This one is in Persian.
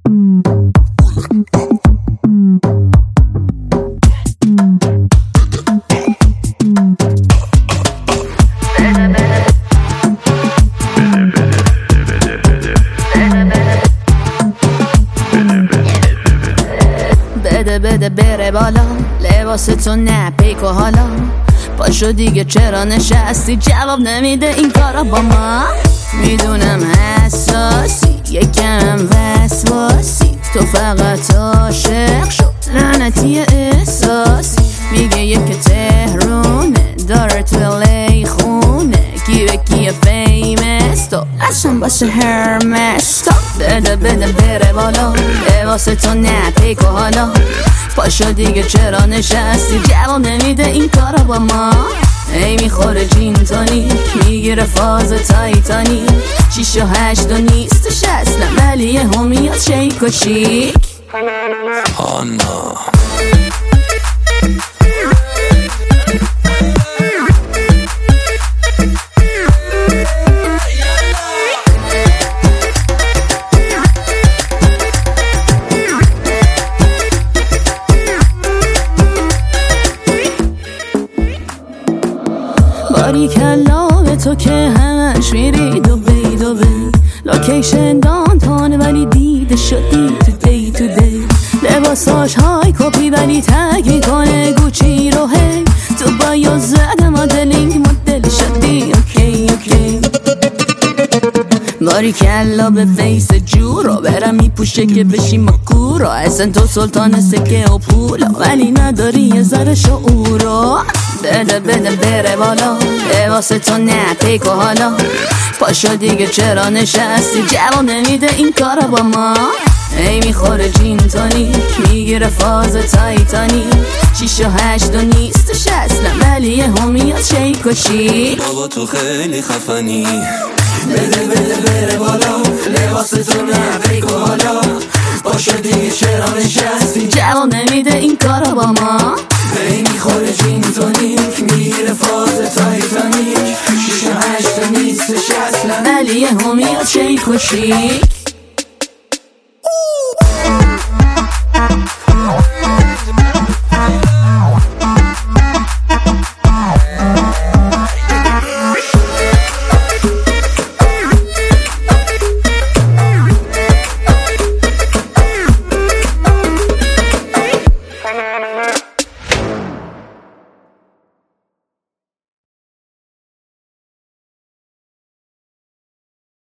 بده بره بالا، لباس تو نه پیکو حالا. پاشو دیگه چرا نشستی، جواب نمیده این کارا با ما. میدونم حساسی یکم وسواسی، تو فقط عاشق شد لعنتی احساسی. میگه یک تهرونه داره تو لی خونه، کیه کیه فیمس تو اصلا باشه هرمس تو. بده بره بالا، لباس تو نه پیکو حالا. پاشو دیگه چرا نشستی، جواب نمیده این کارا با ما. ای میخوره جین تونیک، میگیره فاز تایتانیک. 6 و 8 و نیستش اصلا، ولی یه همیاد شیک و شیک. آنا باریکلا به تو که همش میری دوبی لوکیشن دانتان ولی دیده شدی تو دی. لباساش های کپی ولی تگ میکنه گوچی رو هی. تو بایو زده مدلینگ مدل شدی اوکی. باریکلا به فیس جورو برم میپوشه که بشی مکورو. اصلا تو سلطان سکه و پولا ولی نداری یه ذره شعورو. بده بره بالا، لباس تو نه پیکو حالا. پاشو دیگه چرا نشستی، جواب نمیده این کارا با ما. ای میخوره جین تونیک، میگیره فاز تایتانیک. 6 و 8 و نیستش اصلا، ولی یه همیاد شیک و شیک. بابا تو خیلی خفنی. بده بره بالا، لباس تو نه پیکو حالا. پاشو دیگه چرا نشستی، جواب نمیده این کارا با ما. ای میخوره جین تونیک، میگیره فاز تایتانیک. 6 و 8 و نیستش اصلا، ولی یه همیاد شیک و شیک.